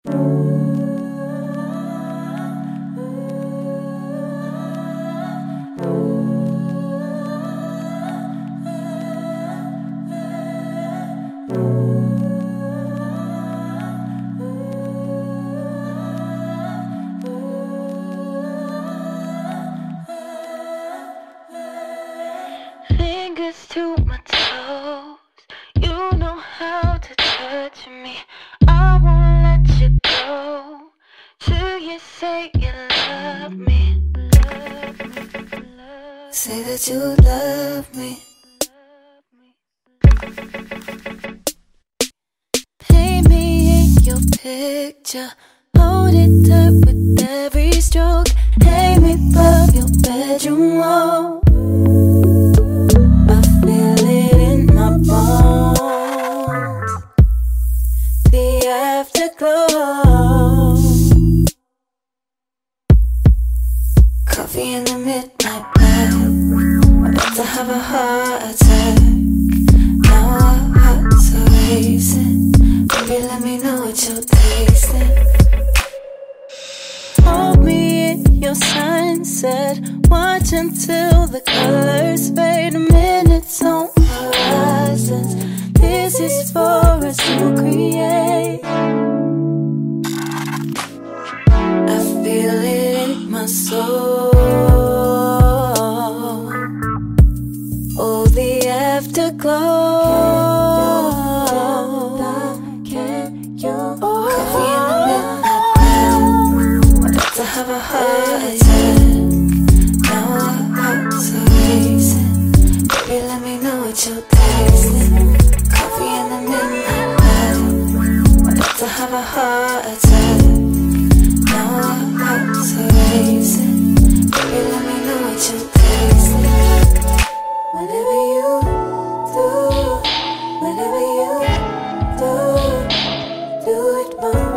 Fingers to my toes, you know how to touch me. I won't let you go till you say you love me. Say that you love me. Paint me in your picture, hold it up with every stroke. Hang me above your bedroom wall. The afterglow, coffee in the midnight black. About to have a heart attack. Now our hearts are racing. Baby, let me know what you're tasting. Hold me in your sunset, watch until the colors fade. Minutes on horizons, this is for us to create. I feel it in my soul. Oh, the afterglow. Coffee in the midnight crowd, about to have a heart attack. Now our hearts are racing. Baby, let me know what you're tasting. Coffee in the midnight crowd, about to have a heart attack. Now our hearts are racing. Baby, let me know what you're tasting. Whenever you do, whenever you do it, my